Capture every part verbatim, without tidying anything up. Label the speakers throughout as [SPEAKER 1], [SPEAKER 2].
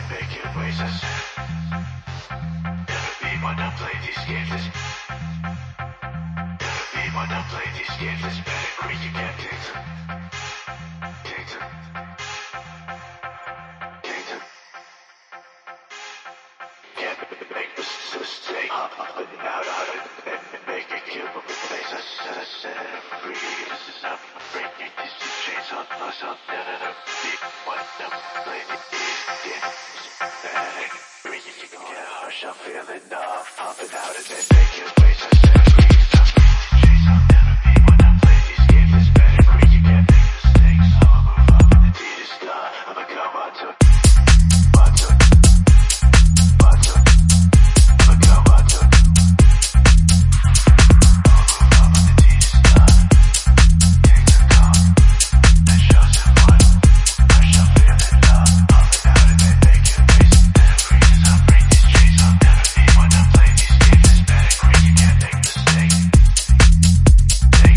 [SPEAKER 1] and make it racist. Never be one to play these games. Never be one to play these games. It's better you can't take them. Take them. Take them. Can't make this mistake. Up and out of it and make it kill with the face. I said I set it free. This is not breaking these chains on myself. Never be one to play these games. Better you can get harsh. I'm feeling off. Up and out of it, make it waste. I set it free. Stop breaking these chains. I'll never be one to play these games. It's better you can't make mistakes. I'ma move up when the deed is done. I'ma go on to on to on to I'ma go on to I'ma move up when the deed is done. Take the calm and show some fun. I shall feel it love. Up and out of it, make it waste. Better free as I'll break these chains. I'll never be one to play these games. It's better you can't make mistakes. Take,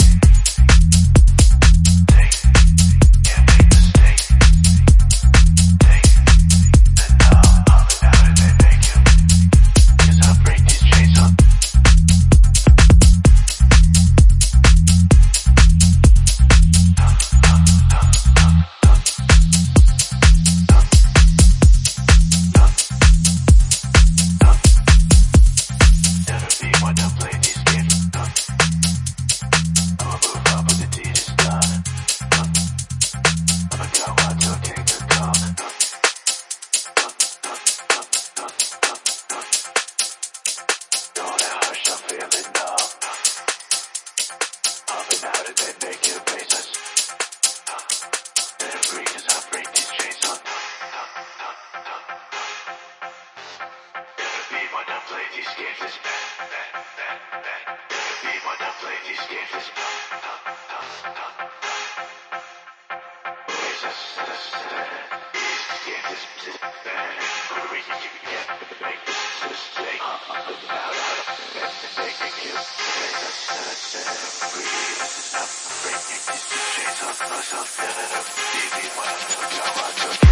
[SPEAKER 1] take, can't make mistakes. Take, the love. Up and out of it, make it. Cause I'll break these chains. I'll never be one to play these games. I'ma move up when the deed is done. I'ma go on to take the call. Going out harsh, I'm feeling numb. Up and out of it, make it racist. Better free cause I break these chains on. Never be one to play these games. It's bad, bad, bad, bad. Never be one to play these games. It's racist. These games is bad. Free, you can't make this mistake. Up and out of it and make it kill. Racist. Free, this is not breaking these chains on myself. Never be one to go on to